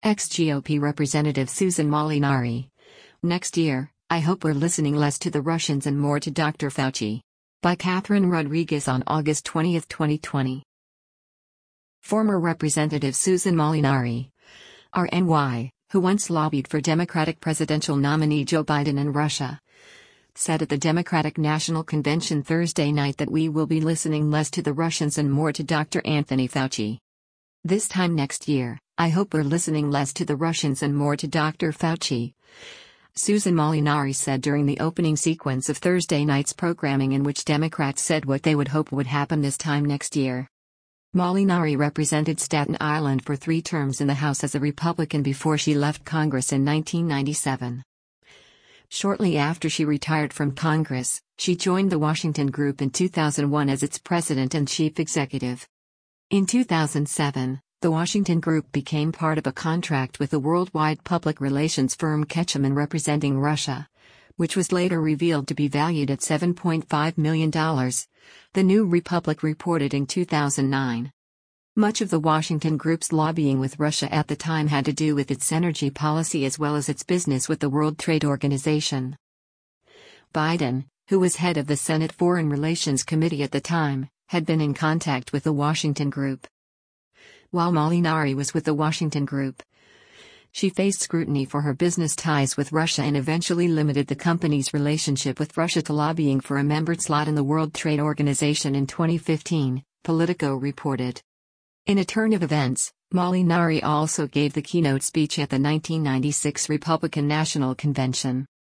Ex-GOP Representative Susan Molinari. Next year, I hope we're listening less to the Russians and more to Dr. Fauci. By Catherine Rodriguez on August 20, 2020. Former Representative Susan Molinari, RNY, who once lobbied for Democratic presidential nominee Joe Biden in Russia, said at the Democratic National Convention Thursday night that we will be listening less to the Russians and more to Dr. Anthony Fauci. This time next year, I hope we're listening less to the Russians and more to Dr. Fauci, Susan Molinari said during the opening sequence of Thursday night's programming, in which Democrats said what they would hope would happen this time next year. Molinari represented Staten Island for 3 terms in the House as a Republican before she left Congress in 1997. Shortly after she retired from Congress, she joined the Washington Group in 2001 as its president and chief executive. In 2007, the Washington Group became part of a contract with the worldwide public relations firm Ketchum representing Russia, which was later revealed to be valued at $7.5 million, the New Republic reported in 2009. Much of the Washington Group's lobbying with Russia at the time had to do with its energy policy as well as its business with the World Trade Organization. Biden, who was head of the Senate Foreign Relations Committee at the time, had been in contact with the Washington Group. While Molinari was with the Washington Group, she faced scrutiny for her business ties with Russia and eventually limited the company's relationship with Russia to lobbying for a member slot in the World Trade Organization in 2015, Politico reported. In a turn of events, Molinari also gave the keynote speech at the 1996 Republican National Convention.